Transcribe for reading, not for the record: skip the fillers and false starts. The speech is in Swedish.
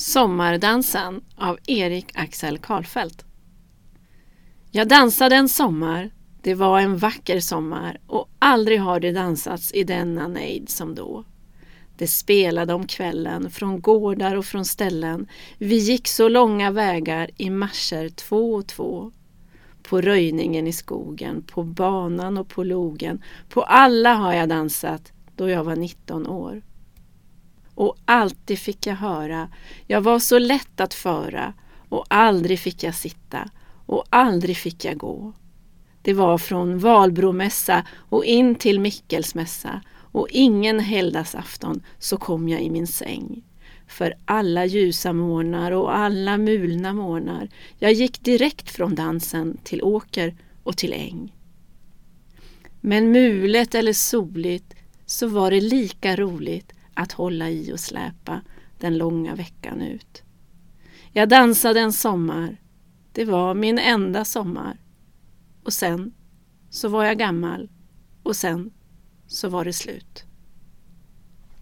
Sommardansen av Erik Axel Karlfeldt. Jag dansade en sommar, det var en vacker sommar och aldrig har det dansats i denna nejd som då. Det spelade om kvällen från gårdar och från ställen, vi gick så långa vägar i marscher 2 och 2. På röjningen i skogen, på banan och på logen, på alla har jag dansat då jag var 19 år. Och alltid fick jag höra, jag var så lätt att föra och aldrig fick jag sitta och aldrig fick jag gå. Det var från Valbromässa och in till Mickelsmässa och ingen helgdagsafton så kom jag i min säng. För alla ljusa morgnar och alla mulna morgnar, jag gick direkt från dansen till åker och till äng. Men mulet eller soligt så var det lika roligt att hålla i och släpa den långa veckan ut. Jag dansade en sommar, det var min enda sommar. Och sen så var jag gammal och sen så var det slut.